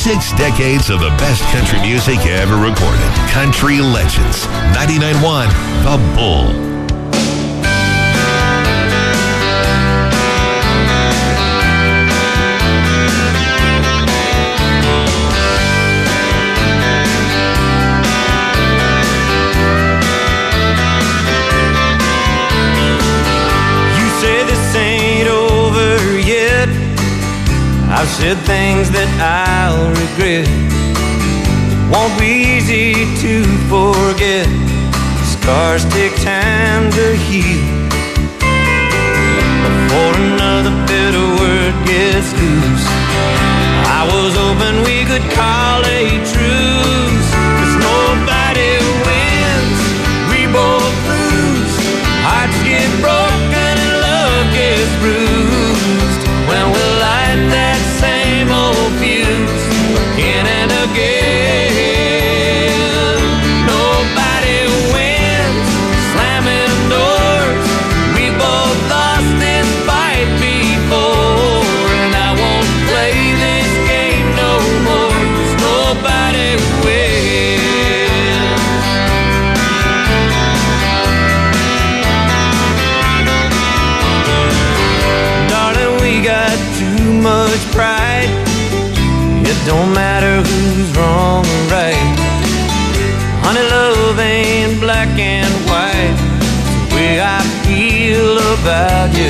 6 decades of the best country music ever recorded. Country Legends, 99.1 The Bull. I've said things that I'll regret. Won't be easy to forget. Scars take time to heal. Before another bitter word gets loose, I was hoping we could call a truce. 'Cause nobody wins, we both lose. Hearts get broken and love gets bruised. When we light that same old fuse again and again. Nobody wins, slamming doors. We both lost this fight before, and I won't play this game no more. 'Cause nobody wins. Darling, we got too much pride. It don't matter who's wrong or right. Honey, love ain't black and white. It's the way I feel about you.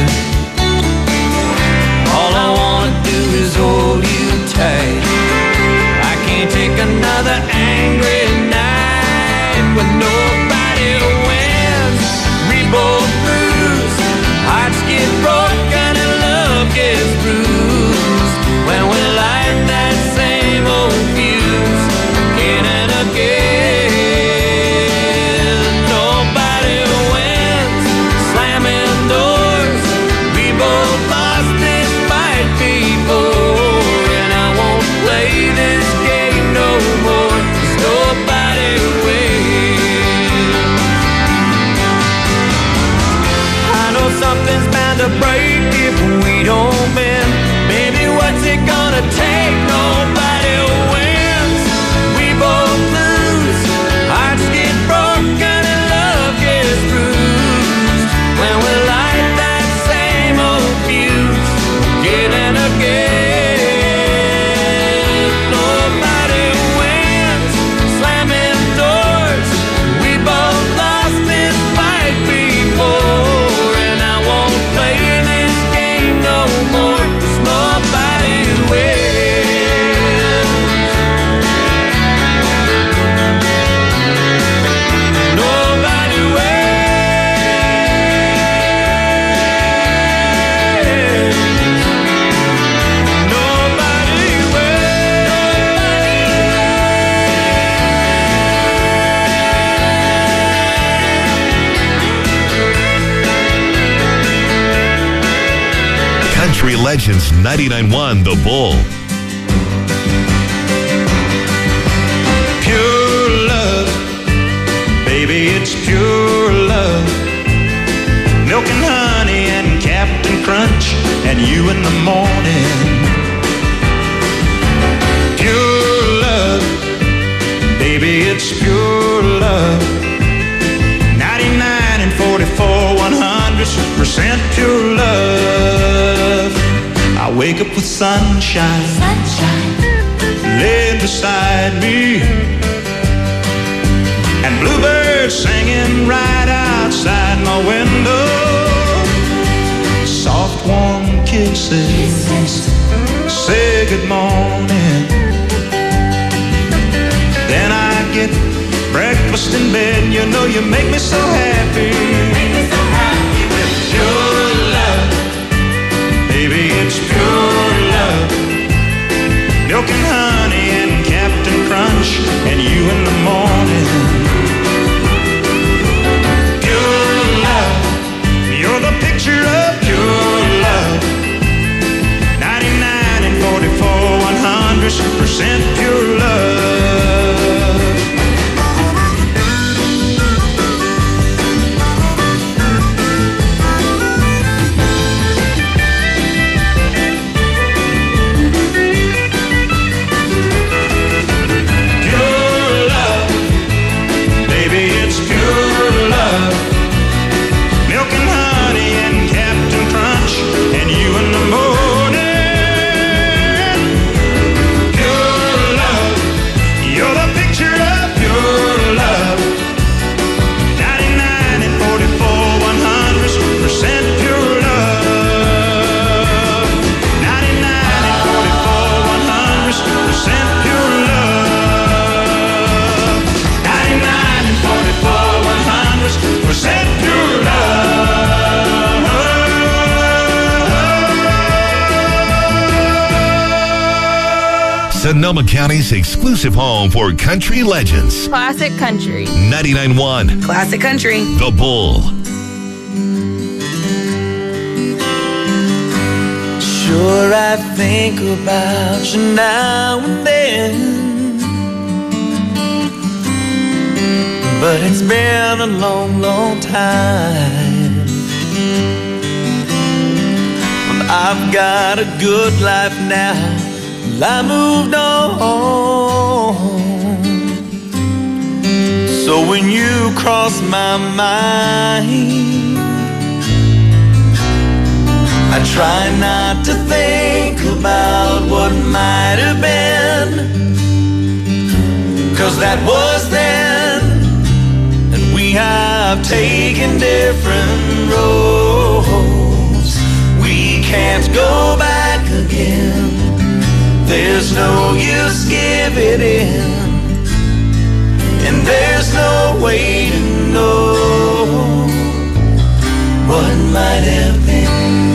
All I wanna do is hold you tight. I can't take another angry night when nobody wins. We both lose. Hearts get broken and love gets bruised. When we light that same old fuse again and again. Nobody wins, slamming doors. We both lost this fight before, and I won't play this game no more. 'Cause nobody wins. I know something's bound to break if we don't bend. Baby, what's it gonna take? Nobody wins. We both lose. Hearts get broken and love gets bruised. When we light that same old fuse again and again. Nobody wins, slamming doors. We both lost this fight before, and I won't play this game no more. 'Cause nobody wins. Nobody wins. Nobody Country Legends, 99.1 The Bull. Pure love, baby, it's pure love. Milk and honey and Captain Crunch and you in the morning. Pure love, baby, it's pure love. 99 and 44, 100% pure love. I wake up with sunshine, laying beside me, and bluebirds singing right outside my window. Soft warm kisses say good morning. Then I get breakfast in bed. You know you make me so happy. With pure love, baby, it's pure love. Milk and honey and Captain Crunch and you in the morning. Pure love, you're the picture of pure love. 99 and 44, 100% pure love. Sonoma County's exclusive home for country legends. Classic Country. 99.1 Classic Country. The Bull. Sure, I think about you now and then, but it's been a long, long time. Well, I've got a good life now, well, I moved on. So when you cross my mind, I try not to think about what might have been, 'cause that was then, and we have taken different roads. We can't go back again, there's no use giving in, and there's no way to know what might have been.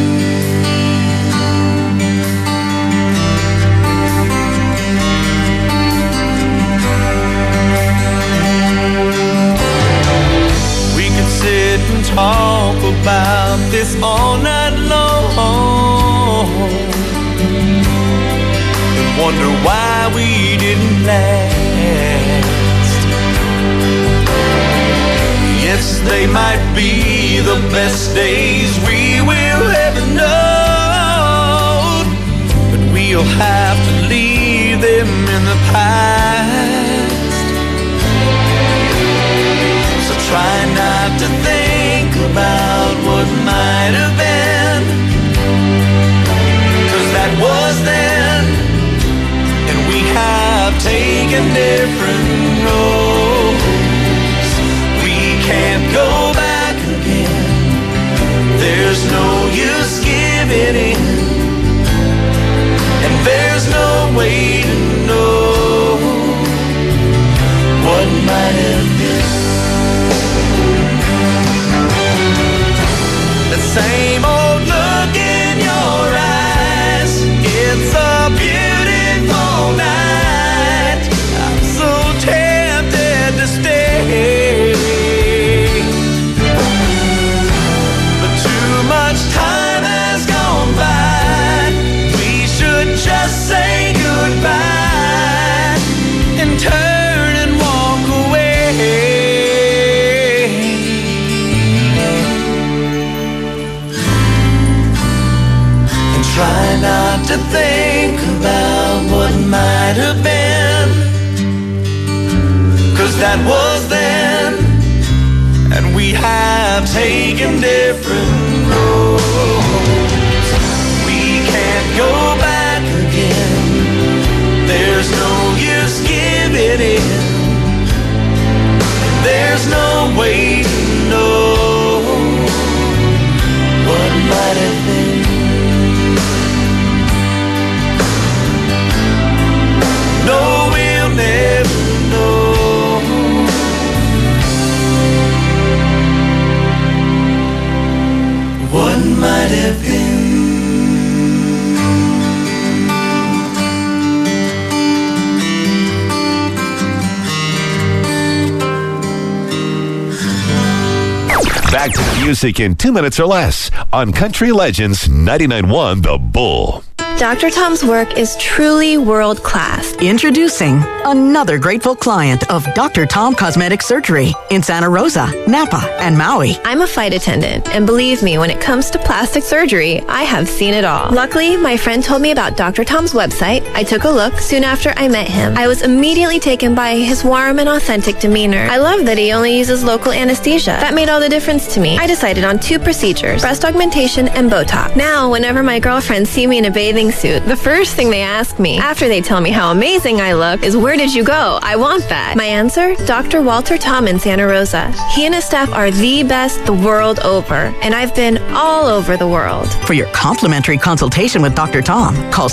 Sit and talk about this all night long, and wonder why we didn't last. Yes, they might be the best days we will ever know, but we'll have to leave them in the past. Try not to think about what might have been, 'cause that was then, and we have taken different roads. We can't go back again, there's no use giving in, and there's no way to know what might have been. The same old look in your eyes, it's a beautiful night, I'm so tempted to stay, but too much time has gone by, we should just say goodbye and turn and walk away. Try not to think about what might have been, 'cause that was then, and we have taken different roads. We can't go back again, there's no use giving in, there's no way to know what might have been. No, we'll never know what might have been. Back to the music in 2 minutes or less on Country Legends 99.1 The Bull. Dr. Tom's work is truly world-class. Introducing another grateful client of Dr. Tom Cosmetic Surgery in Santa Rosa, Napa, and Maui. I'm a flight attendant, and believe me, when it comes to plastic surgery, I have seen it all. Luckily, my friend told me about Dr. Tom's website. I took a look soon after I met him. I was immediately taken by his warm and authentic demeanor. I love that he only uses local anesthesia. That made all the difference to me. I decided on 2 procedures, breast augmentation and Botox. Now, whenever my girlfriends see me in a bathing suit, the first thing they ask me, after they tell me how amazing I look, is, "Where did you go? I want that." My answer? Dr. Walter Tom in Santa Rosa. He and his staff are the best the world over, and I've been all over the world. For your complimentary consultation with Dr. Tom, call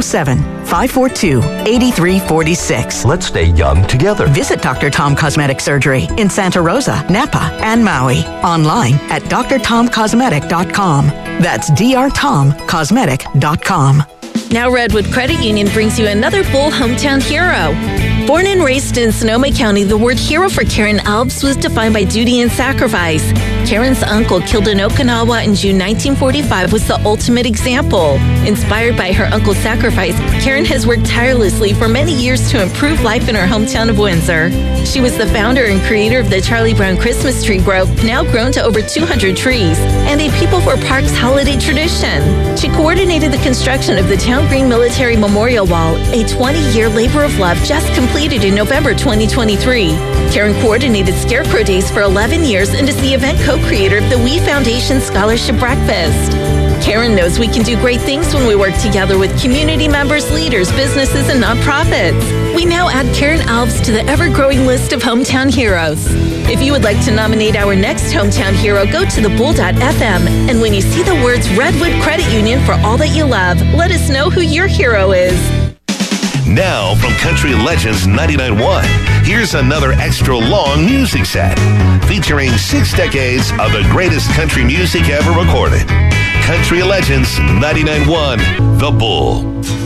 707-542-8346. Let's stay young together. Visit Dr. Tom Cosmetic Surgery in Santa Rosa, Napa, and Maui. Online at drtomcosmetic.com. That's drtomcosmetic.com. Now Redwood Credit Union brings you another Bull hometown hero. Born and raised in Sonoma County, the word hero for Karen Alves was defined by duty and sacrifice. Karen's uncle, killed in Okinawa in June 1945, was the ultimate example. Inspired by her uncle's sacrifice, Karen has worked tirelessly for many years to improve life in her hometown of Windsor. She was the founder and creator of the Charlie Brown Christmas Tree Grove, now grown to over 200 trees, and a People for Parks holiday tradition. She coordinated the construction of the Town Green Military Memorial Wall, a 20-year labor of love just completed in November 2023. Karen coordinated Scarecrow Days for 11 years and is the event co-creator of the We Foundation Scholarship Breakfast. Karen knows we can do great things when we work together with community members, leaders, businesses, and nonprofits. We now add Karen Alves to the ever-growing list of hometown heroes. If you would like to nominate our next hometown hero, go to thebull.fm, and when you see the words Redwood Credit Union for all that you love, let us know who your hero is. Now from Country Legends 99.1, here's another extra long music set featuring 6 decades of the greatest country music ever recorded. Country Legends 99.1, The Bull.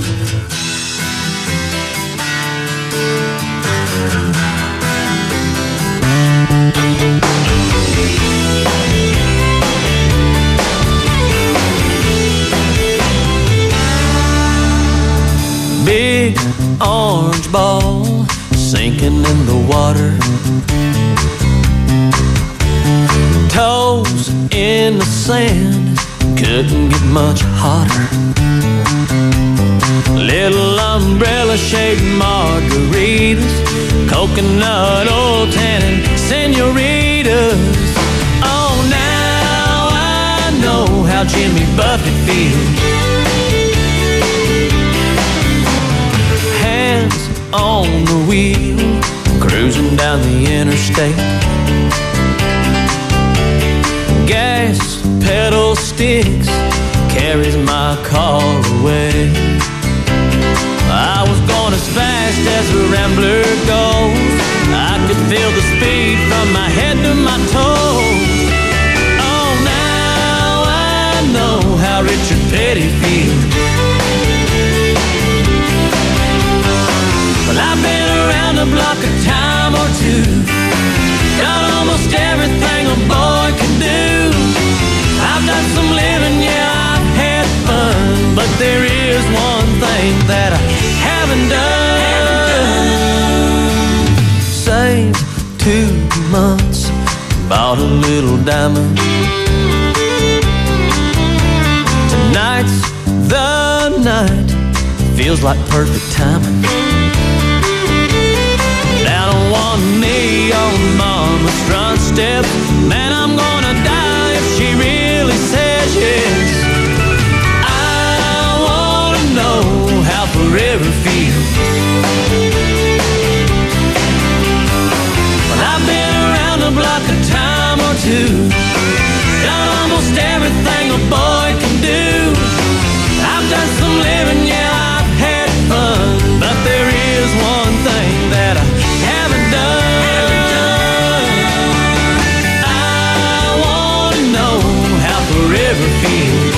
Big orange ball sinking in the water, toes in the sand, couldn't get much hotter. Little umbrella-shaped margaritas, coconut oil tannin senoritas. Oh, now I know how Jimmy Buffett feels. Hands on the wheel, cruising down the interstate. Gas pedal sticks, carries my car away. I was going as fast as a rambler goes. I could feel the speed from my head to my toes. Oh, now I know how Richard Petty feels. Well, I've been around the block a time or two, done almost everything a boy can do. I've done some living, yeah, I've had fun, but there is one thing that I haven't done. Saved 2 months, bought a little diamond. Tonight's the night, feels like perfect timing. Down on one knee on mama's front step, man, I'm gonna die if she really says yes. I wanna know how forever feels. Well, I've been around the block a time or two, done almost everything a boy can do. I've done some living, yeah, I've had fun, but there is one thing that I haven't done. Forever feels.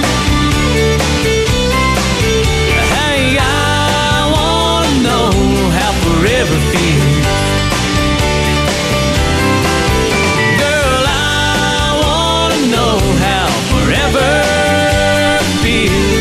Hey, I wanna know how forever feels. Girl, I wanna know how forever feels.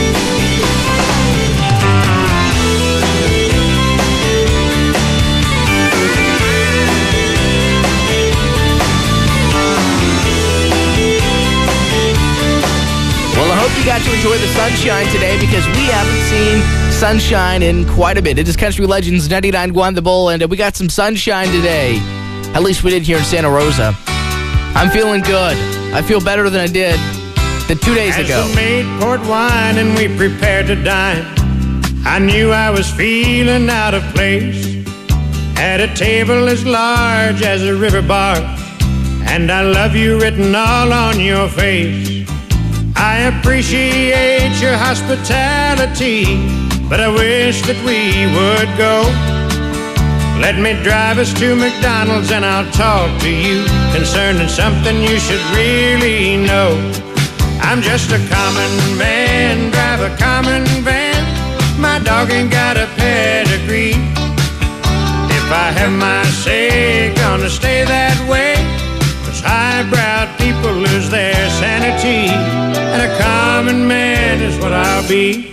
Well, I hope you got to enjoy the sunshine today, because we haven't seen sunshine in quite a bit. It is Country Legends 99.1 The Bull, and we got some sunshine today. At least we did here in Santa Rosa. I'm feeling good. I feel better than I did 2 days ago. As the maid poured wine and we prepared to dine, I knew I was feeling out of place. At a table as large as a river bar, and I love you written all on your face. I appreciate your hospitality, but I wish that we would go. Let me drive us to McDonald's and I'll talk to you concerning something you should really know. I'm just a common man, drive a common van. My dog ain't got a pedigree. If I have my say, gonna stay that way. 'Cause highbrow people lose their sanity, and a common man is what I'll be.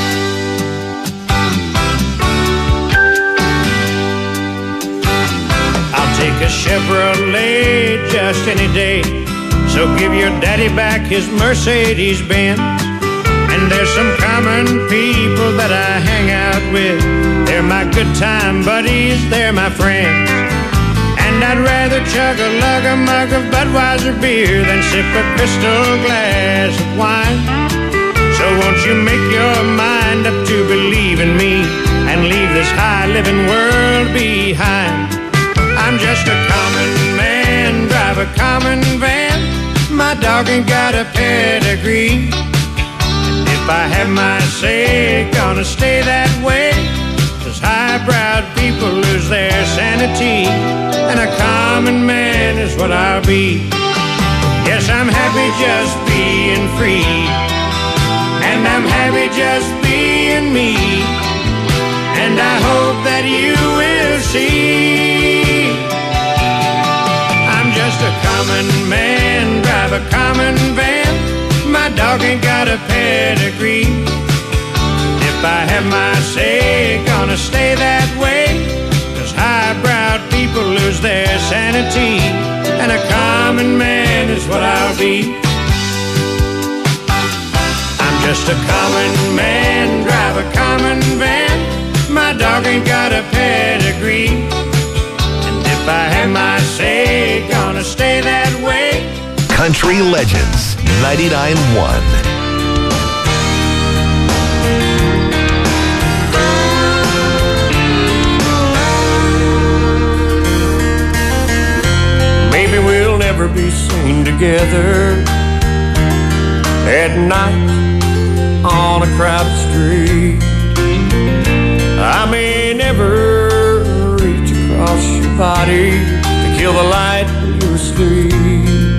I'll take a Chevrolet just any day. So give your daddy back his Mercedes-Benz. And there's some common people that I hang out with. They're my good time buddies, they're my friends. And I'd rather chug a mug of Budweiser beer than sip a crystal glass of wine. So won't you make your mind up to believe in me and leave this high-living world behind. I'm just a common man, drive a common van. My dog ain't got a pedigree. If I have my say, gonna stay that way. 'Cause highbrowed people lose their sanity, and a common man is what I'll be. Yes, I'm happy just being free, and I'm happy just being me. And I hope that you will see. I'm just a common man, drive a common van. My dog ain't got a pedigree. If I have my say, gonna stay that way. 'Cause highbrowed people lose their sanity, and a common man is what I'll be. I'm just a common man, drive a common van. My dog ain't got a pedigree. And if I have my say, gonna stay that way. Country Legends 99.1. Maybe we'll never be seen together at night on a crowded street. I may never reach across your body to kill the light when you're asleep.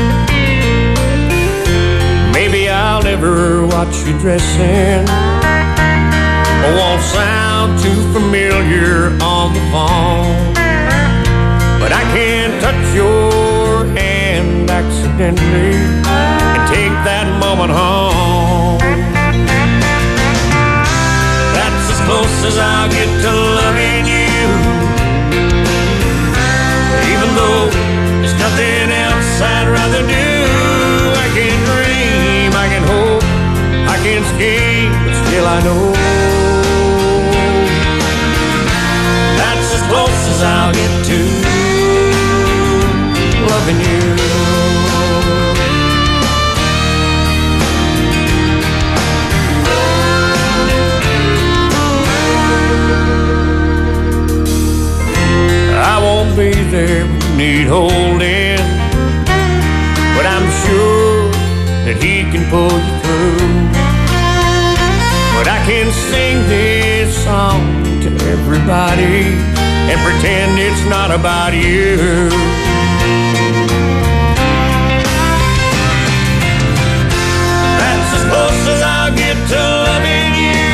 Maybe I'll never watch you dressing, or won't sound too familiar on the phone. But I can touch your hand accidentally and take that moment home. That's as close as I'll get to loving you. Even though there's nothing else I'd rather do. I can dream, I can hope, I can scheme, but still I know that's as close as I'll get to loving you. I won't be there when you need holding, but I'm sure that he can pull you through. But I can sing this song to everybody and pretend it's not about you. That's as close as I'll get to loving you.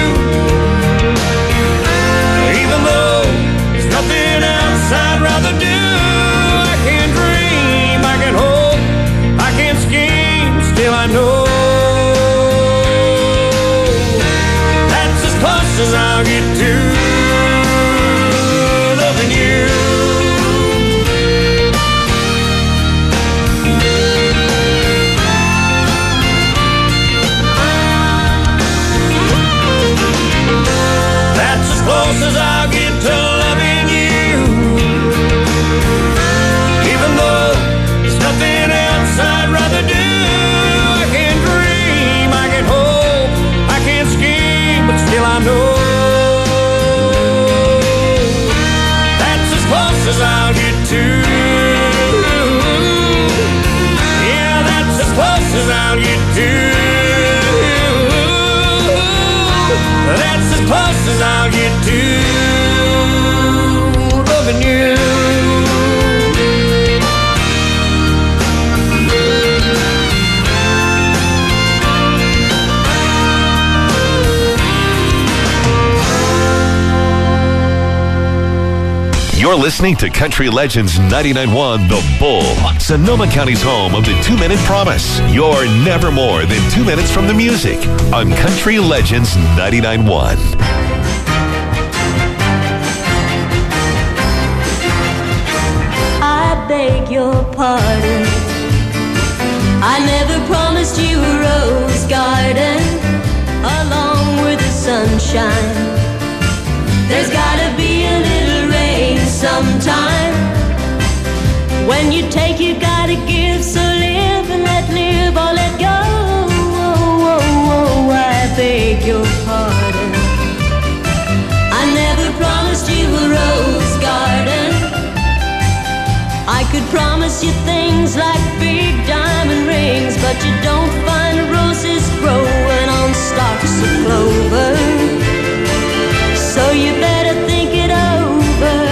Even though there's nothing else I'd rather do. I can dream, I can hope, I can scheme, still I know that's as close as I'll get to loving you. You're listening to Country Legends 99.1 The Bull, Sonoma County's home of the 2-Minute Promise. You're never more than 2 minutes from the music on Country Legends 99.1. I beg your pardon. I never promised you a rose garden along with the sunshine. There's gotta be a little rain sometime. When you take, you gotta give. So live and let live or let go. I beg your pardon. I never promised you a rose garden. I could promise you things like big diamond rings, but you don't find roses growing on stalks of clover. So you better think it over.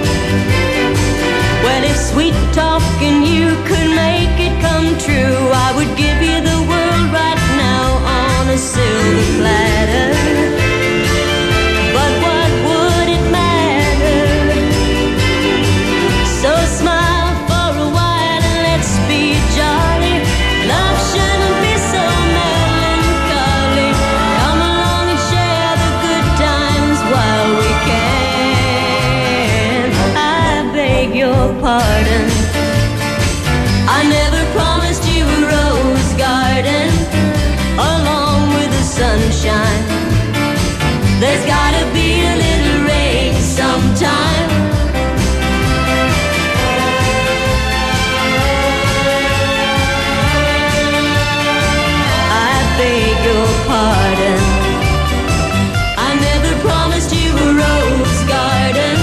Well, if sweet talking you could make it come true, I would give you the world right now on a silver platter. But what would it matter? So smile for a while and let's be jolly. Love shouldn't be so melancholy. Come along and share the good times while we can. I beg your pardon. I never promised you a rose garden along with the sunshine. There's gotta be a little rain sometime. I beg your pardon. I never promised you a rose garden.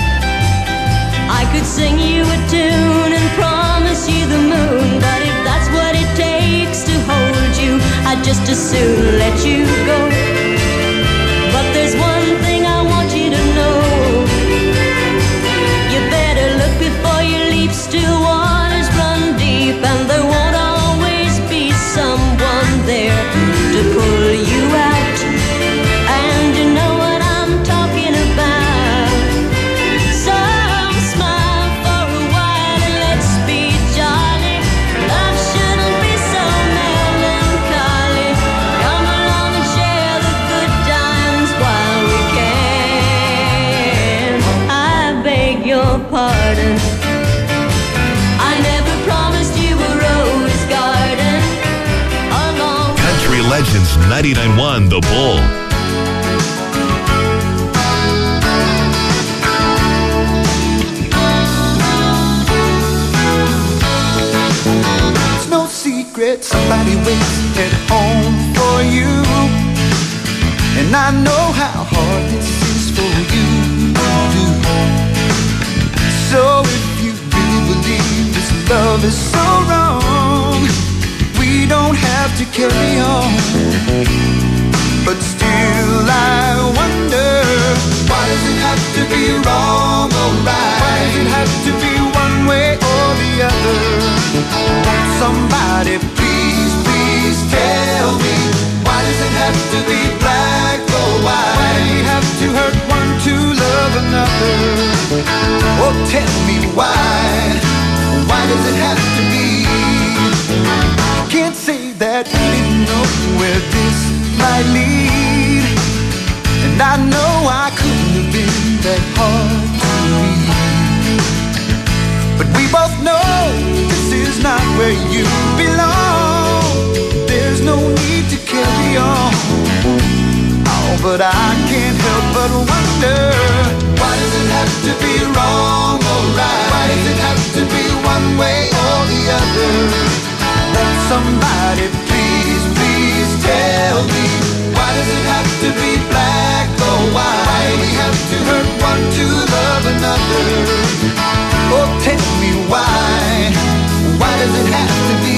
I could sing you a tune and promise you the moon, but if that's what it takes to hold you, I'd just as soon let you go. But there's one thing I want you to know. You better look before you leap. Still waters run deep, and there won't always be someone there to pull you out. And you know what I'm talking about. So smile for a while and let's be jolly. Love shouldn't be so melancholy. Come along and share the good times while we can. I beg your pardon. I never promised you a rose garden along. Country Legends 99.1 The Bull. It's no secret somebody waits at home for you. And I know how hard this is for you to do. So if you really believe this love is so wrong, we don't have to carry on. But still I wonder, why does it have to be wrong or right? Why does it have to be one way or the other? Won't somebody please, please tell me, why does it have to be black or white? Why do we have to hurt one to love another? Oh, tell me why does it have to be? Can't say that we didn't know where this might lead. And I know I couldn't have been that hard to read. But we both know this is not where you belong. There's no need to carry on. Oh, but I can't help but wonder, why does it have to be wrong or right? Why does it have to be one way or the other? Won't somebody please, please tell me, why does it have to be black or white? Why do we have to hurt one to love another? Oh, tell me why does it have to be?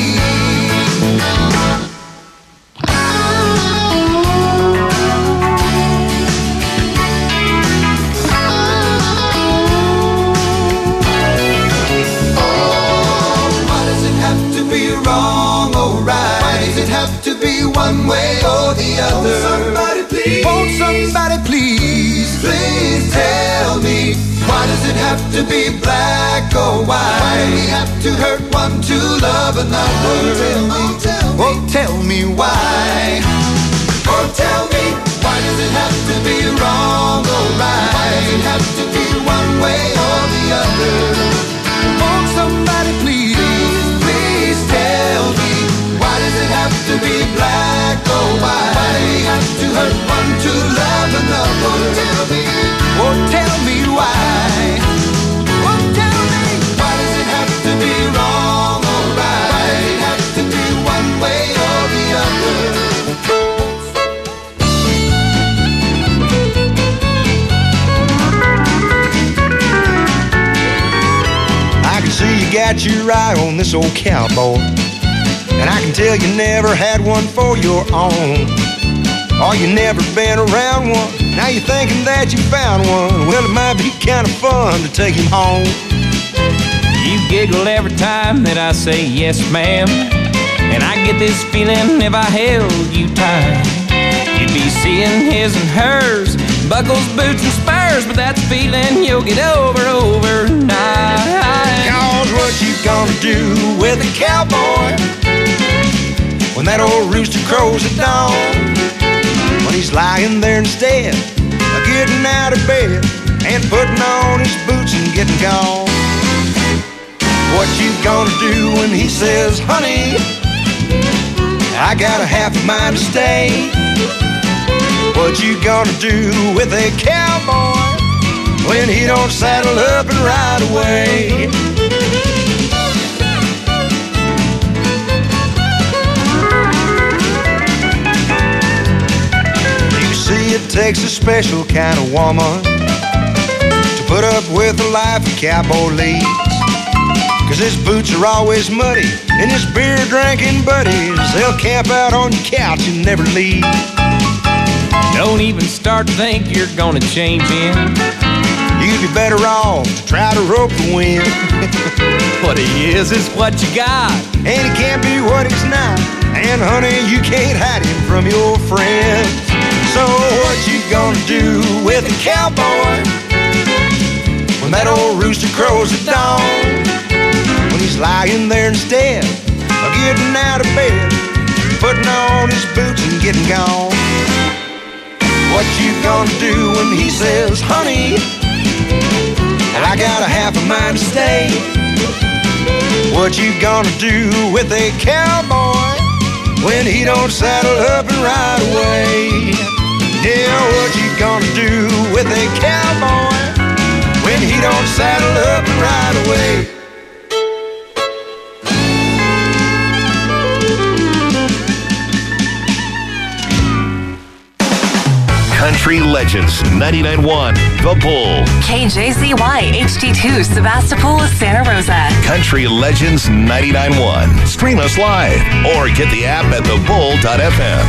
Wrong or right? Why does it have to be one way or the other? Won't somebody please, please tell me, why does it it have to be black or white? Why do we have to hurt one to love another? Tell me why. Oh, tell me, why does it have to be wrong or right? Why does it have to be one way or the other? Won't somebody please tell me, why does it have to be black or white? Why do we have to hurt one to love another? Tell me, oh, tell me why. Oh, tell me, why does it have to be wrong or right? Why does it have to be one way or the other? See, you got your eye on this old cowboy, and I can tell you never had one for your own. Or you never been around one, now you're thinking that you found one. Well, it might be kind of fun to take him home. You giggle every time that I say yes, ma'am, and I get this feeling if I held you tight, you'd be seeing his and hers, buckles, boots, and spurs, but that's a feeling you'll get over overnight. Cause what you gonna do with a cowboy when that old rooster crows at dawn? When he's lying there instead of getting out of bed and putting on his boots and getting gone. What you gonna do when he says, honey, I got a half a mind to stay? What you gonna do with a cowboy when he don't saddle up and ride away? You see, it takes a special kind of woman to put up with the life a cowboy leads. 'Cause his boots are always muddy and his beer-drinking buddies, they'll camp out on your couch and never leave. Don't even start to think you're gonna change him. You'd be better off to try to rope the wind. What he is what you got, and he can't be what he's not. And honey, you can't hide him from your friends. So what you gonna do with a cowboy when that old rooster crows at dawn? When he's lying there instead of getting out of bed, putting on his boots and getting gone. What you gonna do when he says, honey, I got a half a mind to stay? What you gonna do with a cowboy when he don't saddle up and ride away? Yeah, what you gonna do with a cowboy when he don't saddle up and ride away? Country Legends 99.1 The Bull. KJZY HD2 Sebastopol, Santa Rosa. Country Legends 99.1. Stream us live or get the app at thebull.fm.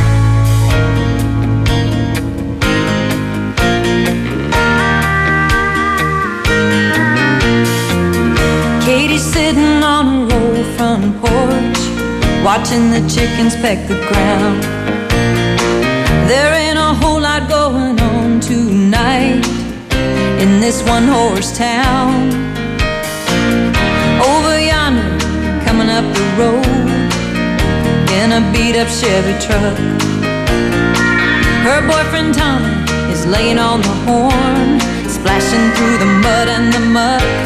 Katie's sitting on her old front porch, watching the chickens peck the ground. There ain't a whole lot going on tonight in this one-horse town. Over yonder, coming up the road in a beat-up Chevy truck, her boyfriend Tommy is laying on the horn, splashing through the mud and the muck.